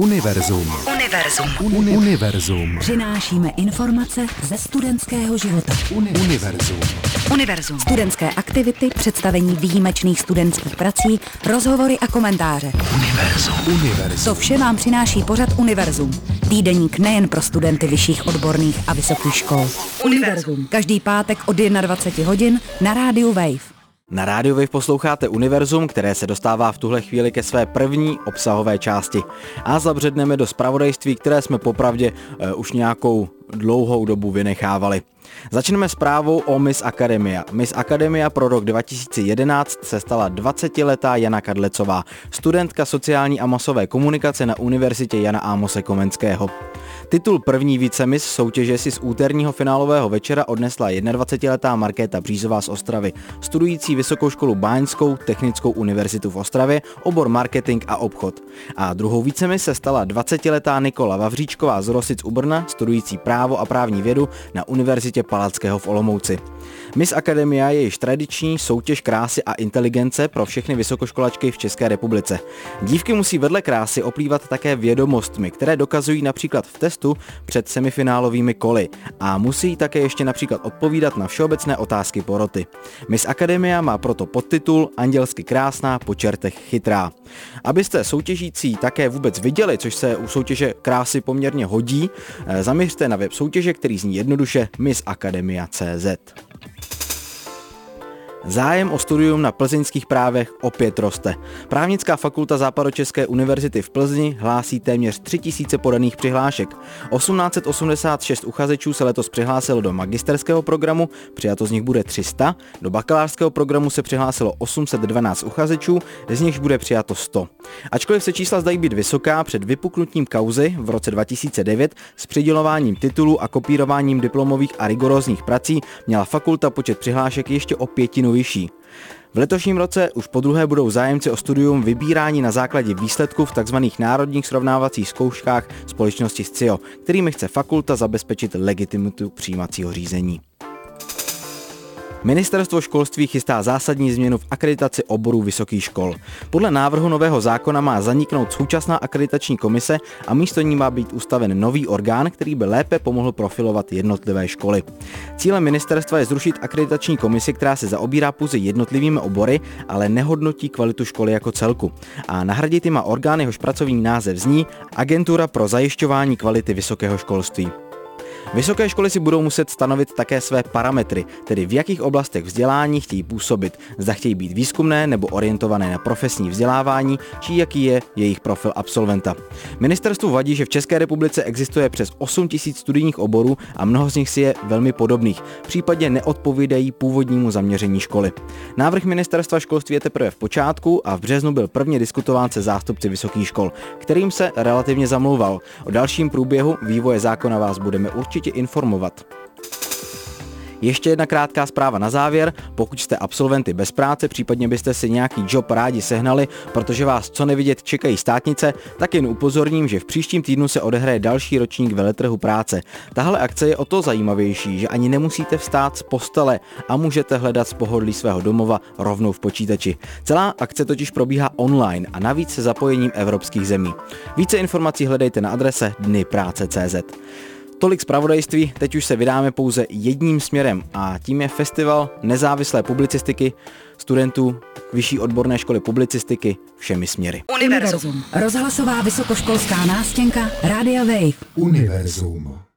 Univerzum. Přinášíme informace ze studentského života. Univerzum. Studentské aktivity, představení výjimečných studentských prací, rozhovory a komentáře. Univerzum. To vše vám přináší pořad Univerzum. Týdeník nejen pro studenty vyšších odborných a vysokých škol. Univerzum. Každý pátek od 21 hodin na rádiu Wave. Na rádiu Wave posloucháte Univerzum, které se dostává v tuhle chvíli ke své první obsahové části. A zabředneme do zpravodajství, které jsme popravdě už nějakou dlouhou dobu vynechávali. Začneme zprávou o Miss Academia. Miss Academia pro rok 2011 se stala 20letá Jana Kadlecová, studentka sociální a masové komunikace na Univerzitě Jana Amose Komenského. Titul první vicemiss soutěže si z úterního finálového večera odnesla 21letá Markéta Břízová z Ostravy, studující Vysokou školu báňskou Technickou univerzitu v Ostravě, obor marketing a obchod. A druhou vicemiss se stala 20letá Nikola Vavříčková z Rosic u Brna, studující právo a právní vědu na Univerzitě Palackého v Olomouci. Miss Academia je již tradiční soutěž krásy a inteligence pro všechny vysokoškolačky v České republice. Dívky musí vedle krásy oplývat také vědomostmi, které dokazují například v testu před semifinálovými koly a musí také ještě například odpovídat na všeobecné otázky poroty. Miss Academia má proto podtitul Andělsky krásná, po čertech chytrá. Abyste soutěžící také vůbec viděli, což se u soutěže krásy poměrně hodí, zaměřte na web soutěže, který zní jednoduše missacademia.cz. Zájem o studium na plzeňských právech opět roste. Právnická fakulta Západočeské univerzity v Plzni hlásí téměř 3000 podaných přihlášek. 1886 uchazečů se letos přihlásilo do magisterského programu, přijato z nich bude 300, do bakalářského programu se přihlásilo 812 uchazečů, z nichž bude přijato 100. Ačkoliv se čísla zdají být vysoká, před vypuknutím kauzy v roce 2009 s přidělováním titulů a kopírováním diplomových a rigorózních prací měla fakulta počet přihlášek ještě o 5 vyšší. V letošním roce už podruhé budou zájemci o studium vybíráni na základě výsledků v tzv. Národních srovnávacích zkouškách společnosti SCIO, kterými chce fakulta zabezpečit legitimitu přijímacího řízení. Ministerstvo školství chystá zásadní změnu v akreditaci oborů vysokých škol. Podle návrhu nového zákona má zaniknout současná akreditační komise a místo ní má být ustaven nový orgán, který by lépe pomohl profilovat jednotlivé školy. Cílem ministerstva je zrušit akreditační komisi, která se zaobírá pouze jednotlivými obory, ale nehodnotí kvalitu školy jako celku. A nahradit ji má orgán, jehož pracovní název zní Agentura pro zajišťování kvality vysokého školství. Vysoké školy si budou muset stanovit také své parametry, tedy v jakých oblastech vzdělání chtějí působit, zda chtějí být výzkumné nebo orientované na profesní vzdělávání, či jaký je jejich profil absolventa. Ministerstvu vadí, že v České republice existuje přes 8000 studijních oborů a mnoho z nich si je velmi podobných, případně neodpovídají původnímu zaměření školy. Návrh ministerstva školství je teprve v počátku a v březnu byl prvně diskutován se zástupci vysokých škol, kterým se relativně zamlouval. O dalším průběhu vývoje zákona vás budeme určitě informovat. Ještě jedna krátká zpráva na závěr. Pokud jste absolventy bez práce, případně byste si nějaký job rádi sehnali, protože vás co nevidět čekají státnice, tak jen upozorním, že v příštím týdnu se odehraje další ročník veletrhu práce. Tahle akce je o to zajímavější, že ani nemusíte vstát z postele a můžete hledat z pohodlí svého domova rovnou v počítači. Celá akce totiž probíhá online a navíc se zapojením evropských zemí. Více informací hledejte na adrese dnypráce.cz. Tolik zpravodajství, teď už se vydáme pouze jedním směrem a tím je Festival nezávislé publicistiky studentů Vyšší odborné školy publicistiky všemi směry. Univerzum. Rozhlasová vysokoškolská nástěnka Rádia Wave. Univerzum.